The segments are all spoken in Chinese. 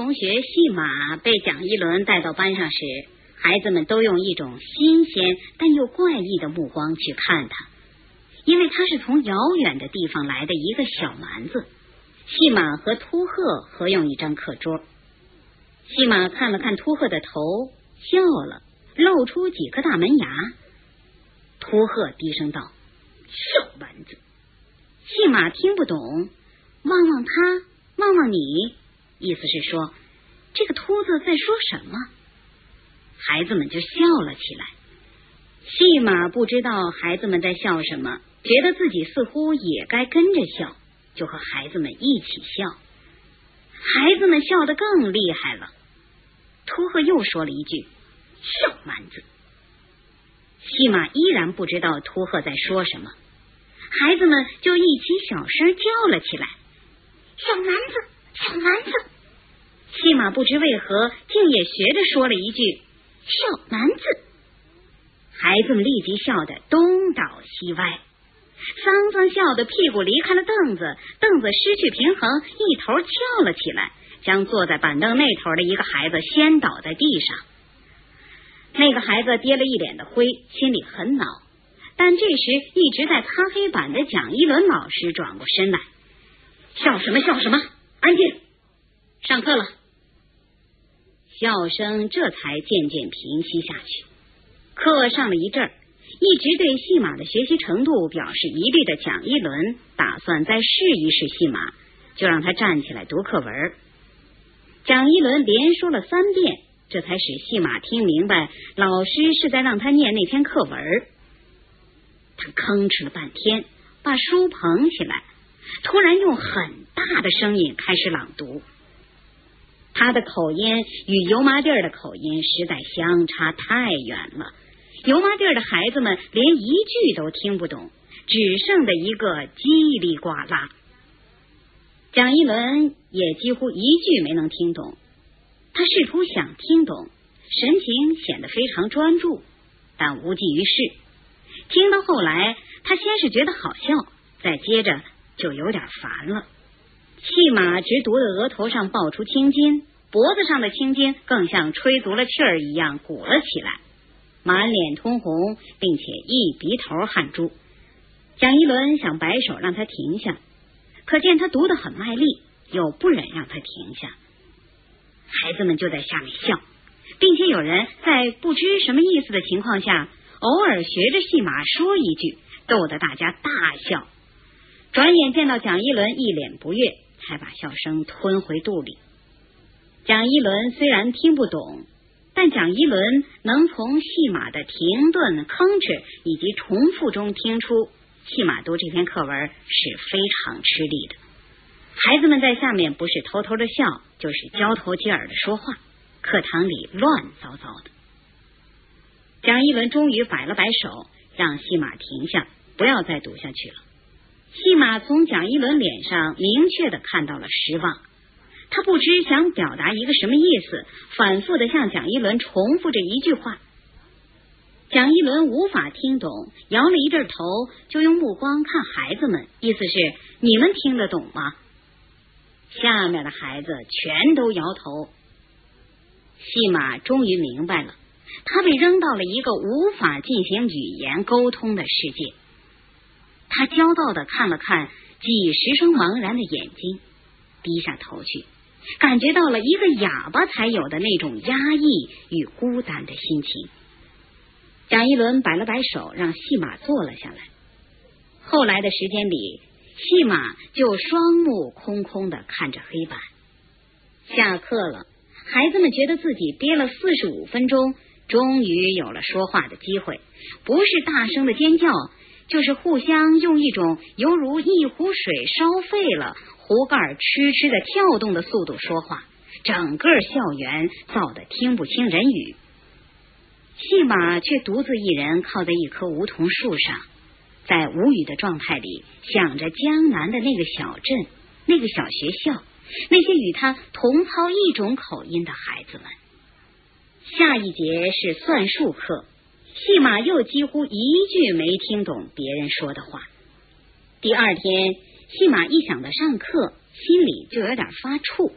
同学细马被蒋一伦带到班上时，孩子们都用一种新鲜但又怪异的目光去看他，因为他是从遥远的地方来的一个小蛮子。细马和秃鹤合用一张课桌，细马看了看秃鹤的头，笑了，露出几颗大门牙。秃鹤低声道：小蛮子。细马听不懂，望望他，望望你，意思是说这个秃子在说什么。孩子们就笑了起来。细马不知道孩子们在笑什么，觉得自己似乎也该跟着笑，就和孩子们一起笑。孩子们笑得更厉害了。秃鹤又说了一句：小蛮子。细马依然不知道秃鹤在说什么，孩子们就一起小声叫了起来：小蛮子，小蛮子。细马不知为何竟也学着说了一句：小蛮子。孩子们立即笑得东倒西歪，桑桑笑得屁股离开了凳子，凳子失去平衡，一头翘了起来，将坐在板凳那头的一个孩子掀倒在地上。那个孩子跌了一脸的灰，心里很恼，但这时一直在擦黑板的蒋一伦老师转过身来：笑什么笑什么，安静，上课了。笑声这才渐渐平息下去。课上了一阵儿，一直对细马的学习程度表示疑虑的蒋一伦打算再试一试细马，就让他站起来读课文。蒋一伦连说了3遍，这才使细马听明白老师是在让他念那篇课文。他吭哧了半天，把书捧起来，突然用很大的声音开始朗读。他的口音与油麻地的口音实在相差太远了，油麻地的孩子们连一句都听不懂，只剩的一个叽里呱啦。蒋一伦也几乎一句没能听懂，他试图想听懂，神情显得非常专注，但无济于事。听到后来，他先是觉得好笑，再接着就有点烦了。细马直读的额头上爆出青筋，脖子上的青筋更像吹足了气儿一样鼓了起来，满脸通红，并且一鼻头汗珠。蒋一伦想摆手让他停下，可见他读得很卖力，又不忍让他停下。孩子们就在下面笑，并且有人在不知什么意思的情况下，偶尔学着细马说一句，逗得大家大笑。转眼见到蒋一伦一脸不悦，才把笑声吞回肚里。蒋一伦虽然听不懂，但蒋一伦能从细马的停顿、吭哧以及重复中听出细马读这篇课文是非常吃力的。孩子们在下面不是偷偷的笑，就是交头接耳的说话，课堂里乱糟糟的。蒋一伦终于摆了摆手，让细马停下，不要再读下去了。细马从蒋一伦脸上明确的看到了失望，他不知想表达一个什么意思，反复的向蒋一伦重复着一句话。蒋一伦无法听懂，摇了一阵头，就用目光看孩子们，意思是你们听得懂吗？下面的孩子全都摇头。细马终于明白了，他被扔到了一个无法进行语言沟通的世界。他骄傲地看了看几十双茫然的眼睛，低下头去，感觉到了一个哑巴才有的那种压抑与孤单的心情。蒋一伦摆了摆手，让细马坐了下来。后来的时间里，细马就双目空空地看着黑板。下课了，孩子们觉得自己憋了45分钟，终于有了说话的机会，不是大声的尖叫，就是互相用一种犹如一壶水烧沸了，壶盖痴痴的跳动的速度说话，整个校园噪得听不清人语。细马却独自一人靠在一棵梧桐树上，在无语的状态里想着江南的那个小镇，那个小学校，那些与他同操一种口音的孩子们。下一节是算术课，细马又几乎一句没听懂别人说的话。第二天，细马一想到上课，心里就有点发怵，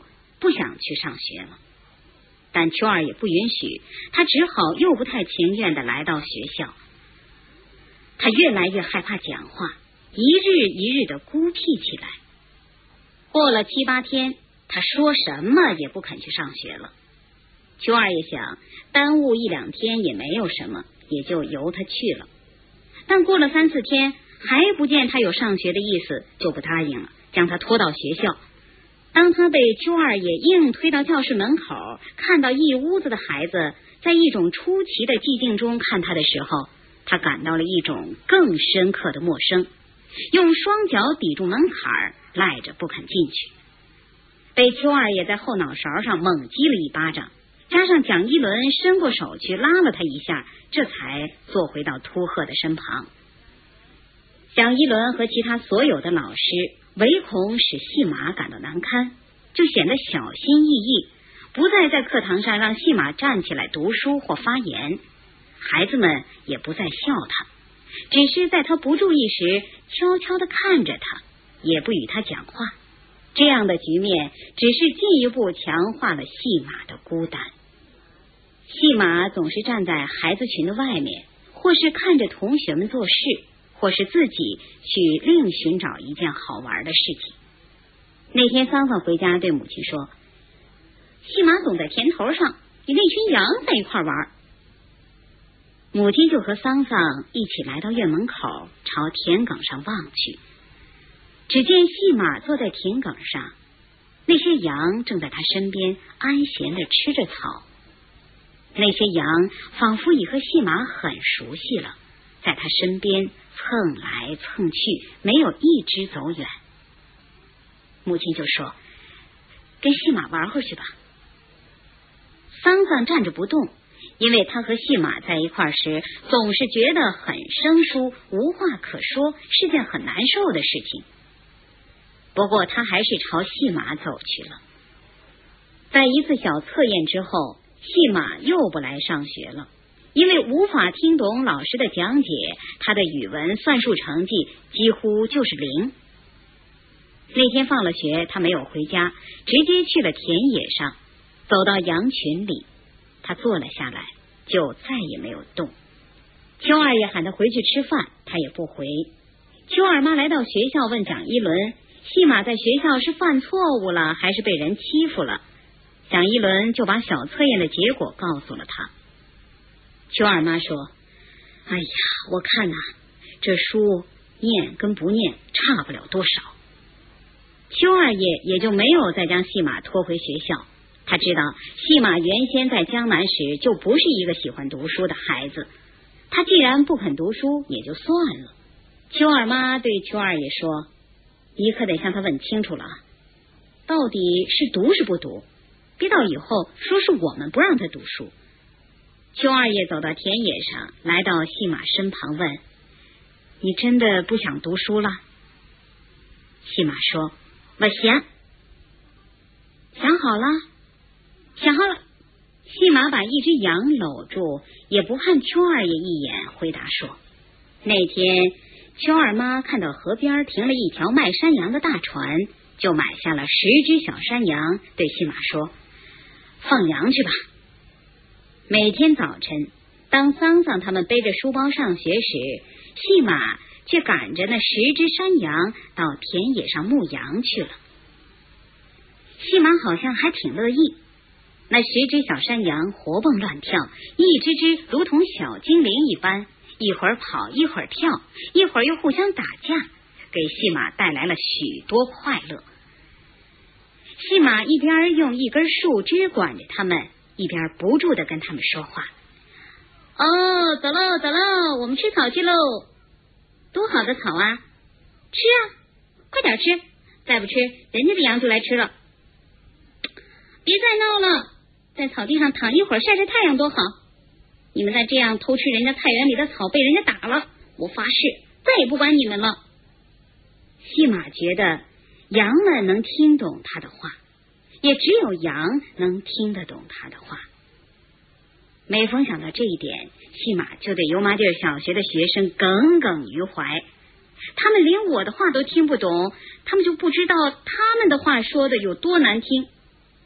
不想去上学了。但秋儿也不允许，他只好又不太情愿地来到学校。他越来越害怕讲话，一日一日地孤僻起来。过了7、8天，他说什么也不肯去上学了。秋儿也想耽误1、2天也没有什么，也就由他去了。但过了3、4天，还不见他有上学的意思，就不答应了，将他拖到学校。当他被秋二爷硬推到教室门口，看到一屋子的孩子在一种出奇的寂静中看他的时候，他感到了一种更深刻的陌生，用双脚抵住门槛，赖着不肯进去。被秋二爷在后脑勺上猛击了一巴掌，加上蒋一伦伸过手去拉了他一下，这才坐回到秃鹤的身旁。蒋一伦和其他所有的老师唯恐使戏马感到难堪，就显得小心翼翼，不再在课堂上让戏马站起来读书或发言。孩子们也不再笑他，只是在他不注意时悄悄地看着他，也不与他讲话。这样的局面只是进一步强化了戏马的孤单。戏马总是站在孩子群的外面，或是看着同学们做事，或是自己去另寻找一件好玩的事情。那天桑桑回家对母亲说，戏马总在田头上与那群羊在一块玩。母亲就和桑桑一起来到院门口，朝田埂上望去。只见戏马坐在田埂上，那些羊正在他身边安闲地吃着草。那些羊仿佛已和戏马很熟悉了，在他身边蹭来蹭去，没有一只走远。母亲就说，跟戏马玩会去吧。桑桑站着不动，因为他和戏马在一块时总是觉得很生疏，无话可说，是件很难受的事情。不过他还是朝戏马走去了。在一次小测验之后，戏马又不来上学了，因为无法听懂老师的讲解，他的语文算术成绩几乎就是0。那天放了学，他没有回家，直接去了田野上，走到羊群里，他坐了下来，就再也没有动。邱二爷喊他回去吃饭，他也不回。邱二妈来到学校问蒋一伦，戏马在学校是犯错误了，还是被人欺负了？蒋一伦就把小测验的结果告诉了他。邱二妈说，哎呀，我看呐，这书念跟不念差不了多少。邱二爷也就没有再将戏马拖回学校。他知道戏马原先在江南时就不是一个喜欢读书的孩子，他既然不肯读书也就算了。邱二妈对邱二爷说，你可得向他问清楚了，到底是读是不读，别到以后说是我们不让他读书。邱二爷走到田野上，来到戏马身旁问，你真的不想读书了？戏马说，我想。想好了？想好了。戏马把一只羊搂住，也不看邱二爷一眼，回答说，那天邱二妈看到河边停了一条卖山羊的大船，就买下了10只小山羊，对戏马说，放羊去吧。每天早晨，当桑桑他们背着书包上学时，戏马却赶着那10只山羊到田野上牧羊去了。戏马好像还挺乐意，那10只小山羊活蹦乱跳，一只只如同小精灵一般，一会儿跑一会儿跳，一会儿又互相打架，给戏马带来了许多快乐。戏马一边用一根树枝管着他们，一边不住地跟他们说话。哦，走喽走喽，我们吃草去喽。多好的草啊，吃啊，快点吃，再不吃人家的羊就来吃了。别再闹了，在草地上躺一会儿晒晒太阳多好。你们再这样偷吃人家菜园里的草，被人家打了，我发誓再也不管你们了。戏马觉得羊们能听懂他的话，也只有羊能听得懂他的话。每逢想到这一点，戏马就对油麻地小学的学生耿耿于怀。他们连我的话都听不懂，他们就不知道他们的话说的有多难听。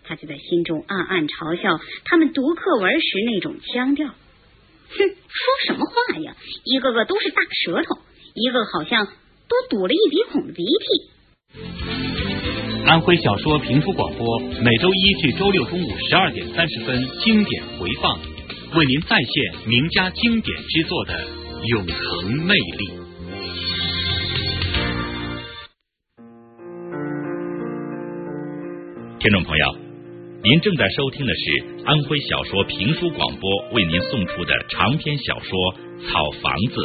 他就在心中暗暗嘲笑他们读课文时那种腔调。说什么话呀，一个个都是大舌头，一个好像都堵了一鼻孔的鼻涕。 安徽小说评书广播每周一至周六中午12点30分经典回放，为您再现名家经典之作的永恒魅力。听众朋友，您正在收听的是安徽小说评书广播为您送出的长篇小说《草房子》。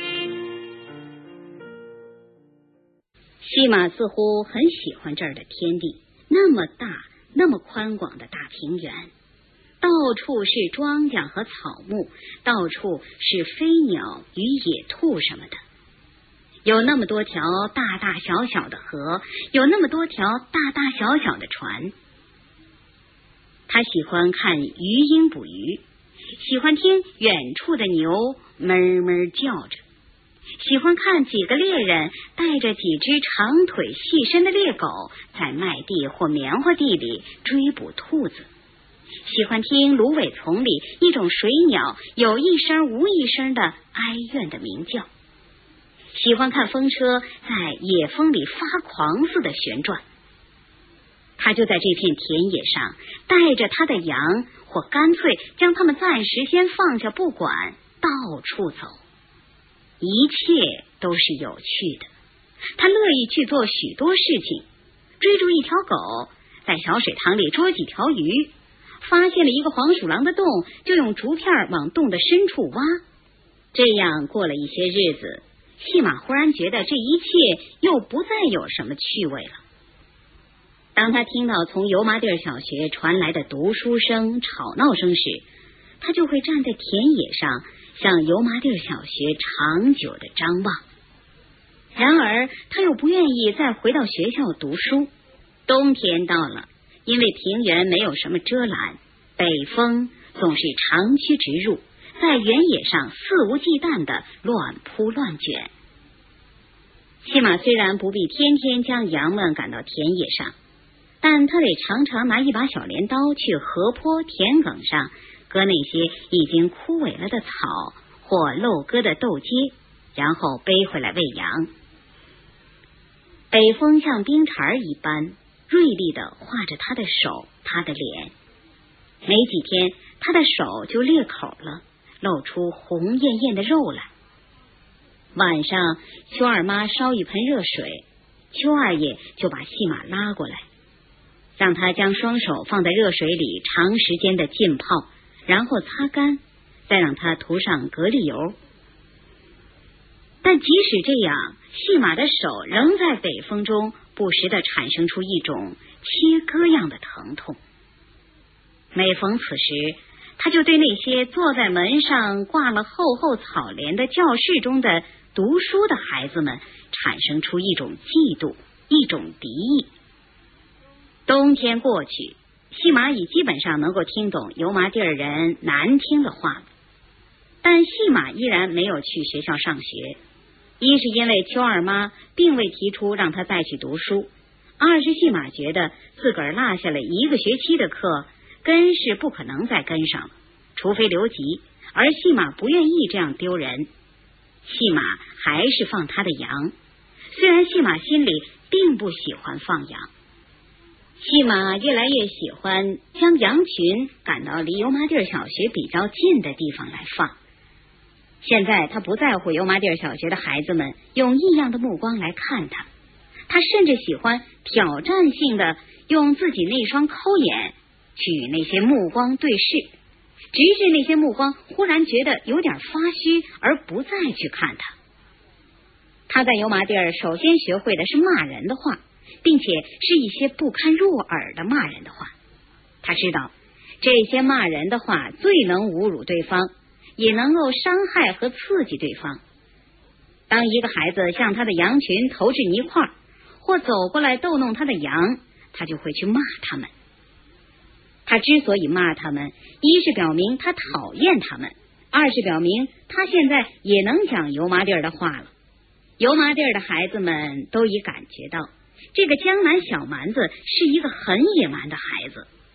西马似乎很喜欢这儿的天地，那么大那么宽广的大平原，到处是庄稼和草木，到处是飞鸟与野兔什么的，有那么多条大大小小的河，有那么多条大大小小的船。他喜欢看鱼鹰捕鱼，喜欢听远处的牛哞哞叫着，喜欢看几个猎人带着几只长腿细身的猎狗在麦地或棉花地里追捕兔子，喜欢听芦苇丛里一种水鸟有一声无一声的哀怨的鸣叫，喜欢看风车在野风里发狂似的旋转。他就在这片田野上带着他的羊，或干脆将他们暂时先放下不管，到处走，一切都是有趣的。他乐意去做许多事情，追逐一条狗，在小水塘里捉几条鱼，发现了一个黄鼠狼的洞，就用竹片往洞的深处挖。这样过了一些日子，细马忽然觉得这一切又不再有什么趣味了。当他听到从油麻地小学传来的读书声、吵闹声时，他就会站在田野上向油麻地小学长久的张望。然而他又不愿意再回到学校读书。冬天到了，因为平原没有什么遮拦，北风总是长驱直入，在原野上肆无忌惮的乱扑乱卷。西马虽然不必天天将羊们赶到田野上，但他得常常拿一把小镰刀去河坡田埂上割那些已经枯萎了的草或漏割的豆秸，然后背回来喂羊。北风像冰碴一般锐利地划着他的手，他的脸。没几天，他的手就裂口了，露出红艳艳的肉来。晚上，邱二妈烧一盆热水，邱二爷就把细马拉过来，让他将双手放在热水里长时间的浸泡，然后擦干，再让他涂上蛤蜊油。但即使这样，细马的手仍在北风中不时地产生出一种切割样的疼痛。每逢此时，他就对那些坐在门上挂了厚厚草帘的教室中的读书的孩子们产生出一种嫉妒，一种敌意。冬天过去，细马已基本上能够听懂油麻地人难听的话了，但细马依然没有去学校上学。一是因为邱二妈并未提出让他再去读书，二是细马觉得自个儿落下了一个学期的课，跟是不可能再跟上了，除非留级，而细马不愿意这样丢人。细马还是放他的羊，虽然细马心里并不喜欢放羊。细马越来越喜欢将羊群赶到离油麻地小学比较近的地方来放。现在他不在乎油麻地小学的孩子们用异样的目光来看他，他甚至喜欢挑战性的用自己那双抠眼去与那些目光对视，直至那些目光忽然觉得有点发虚，而不再去看他。他在油麻地首先学会的是骂人的话，并且是一些不堪入耳的骂人的话。他知道这些骂人的话最能侮辱对方，也能够伤害和刺激对方。当一个孩子向他的羊群投掷泥块，或走过来逗弄他的羊，他就会去骂他们。他之所以骂他们，一是表明他讨厌他们，二是表明他现在也能讲油麻地的话了。油麻地的孩子们都已感觉到，这个江南小蛮子是一个很野蛮的孩子，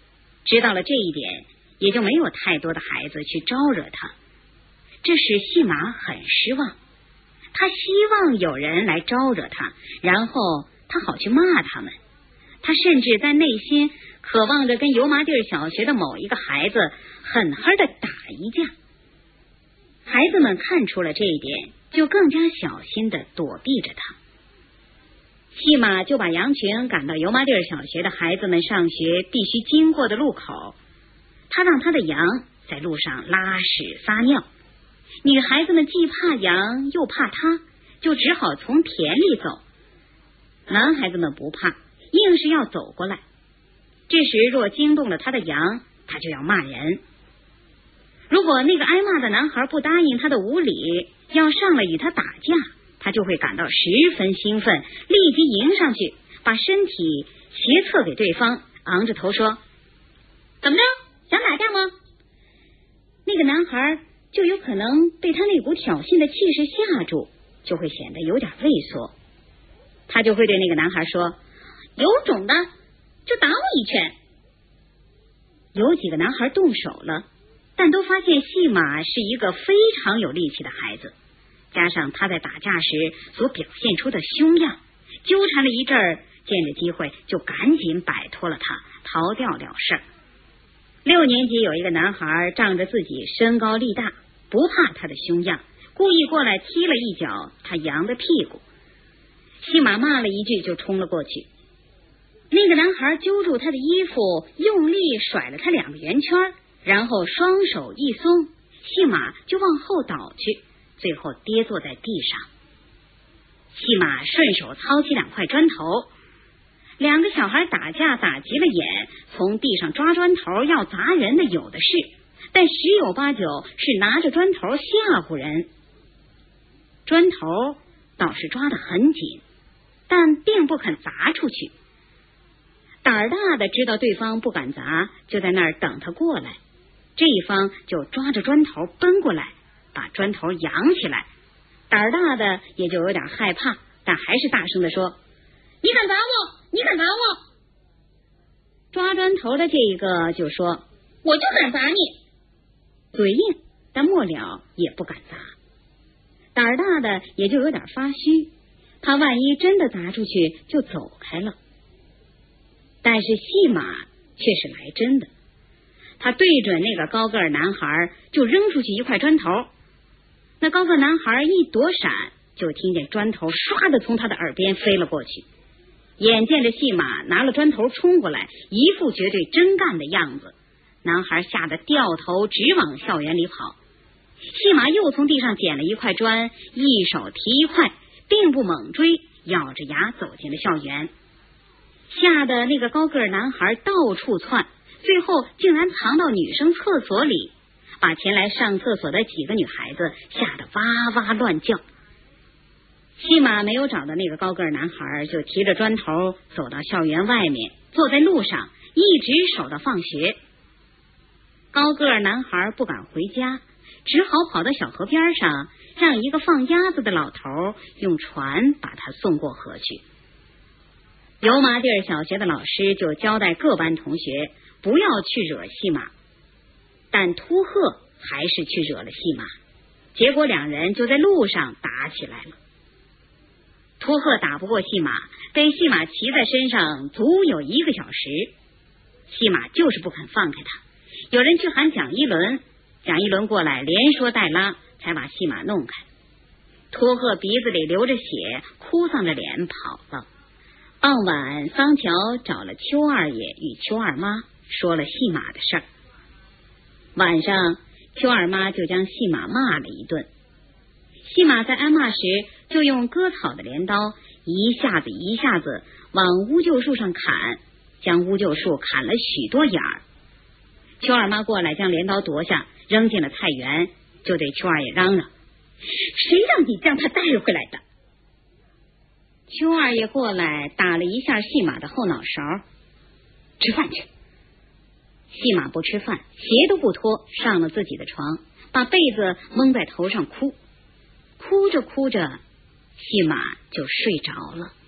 知道了这一点，也就没有太多的孩子去招惹他。这使细马很失望，他希望有人来招惹他，然后他好去骂他们。他甚至在内心渴望着跟油麻地小学的某一个孩子狠狠地打一架。孩子们看出了这一点，就更加小心地躲避着他。细马就把羊群赶到油麻地小学的孩子们上学必须经过的路口，他让他的羊在路上拉屎撒尿。女孩子们既怕羊又怕他，就只好从田里走。男孩子们不怕，硬是要走过来。这时若惊动了他的羊，他就要骂人。如果那个挨骂的男孩不答应他的无礼，要上来与他打架，他就会感到十分兴奋，立即迎上去，把身体斜侧给对方，昂着头说：怎么着，想打架吗？那个男孩就有可能被他那股挑衅的气势吓住，就会显得有点畏缩。他就会对那个男孩说：有种的就打我一拳。有几个男孩动手了，但都发现细马是一个非常有力气的孩子，加上他在打架时所表现出的凶样，纠缠了一阵儿，见着机会就赶紧摆脱了他，逃掉了事儿。6年级有一个男孩仗着自己身高力大，不怕他的凶样，故意过来踢了一脚他羊的屁股。细马骂了一句就冲了过去，那个男孩揪住他的衣服，用力甩了他2个圆圈，然后双手一松，细马就往后倒去，最后跌坐在地上。细马顺手操起2块砖头，2个小孩打架打急了眼，从地上抓砖头要砸人的有的是，但10有8九是拿着砖头吓唬人。砖头倒是抓得很紧，但并不肯砸出去。胆儿大的知道对方不敢砸，就在那儿等他过来，这一方就抓着砖头奔过来，把砖头扬起来。胆儿大的也就有点害怕，但还是大声地说：你敢砸我，你敢砸我。抓砖头的这一个就说：我就敢砸你。嘴硬，但末了也不敢砸。胆儿大的也就有点发虚，怕万一真的砸出去就走开了。但是细马却是来真的，他对准那个高个儿男孩就扔出去1块砖头，那高个儿男孩一躲闪，就听见砖头唰的从他的耳边飞了过去。眼见着细马拿了砖头冲过来，一副绝对真干的样子，男孩吓得掉头直往校园里跑。细马又从地上捡了1块砖，一手提1块，并不猛追，咬着牙走进了校园。吓得那个高个儿男孩到处窜，最后竟然藏到女生厕所里，把前来上厕所的几个女孩子吓得哇哇乱叫。细马没有找到那个高个儿男孩，就提着砖头走到校园外面，坐在路上一直守到放学。高个儿男孩不敢回家，只好跑到小河边上，让一个放鸭子的老头用船把他送过河去。油麻地小学的老师就交代各班同学不要去惹细马，但秃鹤还是去惹了细马，结果2人就在路上打起来了。秃鹤打不过细马，被细马骑在身上足有1个小时，细马就是不肯放开他。有人去喊蒋一伦，蒋一伦过来连说带拉，才把细马弄开。秃鹤鼻子里流着血，哭丧着脸跑了。傍晚，桑乔找了邱二爷与邱二妈说了细马的事儿。晚上，邱二妈就将细马骂了一顿。细马在挨骂时，就用割草的镰刀一下子一下子往乌桕树上砍，将乌桕树砍了许多眼儿。邱二妈过来将镰刀夺下，扔进了菜园，就对邱二爷嚷嚷：谁让你将他带回来的？邱二爷过来打了一下细马的后脑勺：吃饭去。细马不吃饭，鞋都不脱，上了自己的床，把被子蒙在头上哭。哭着哭着，细马就睡着了。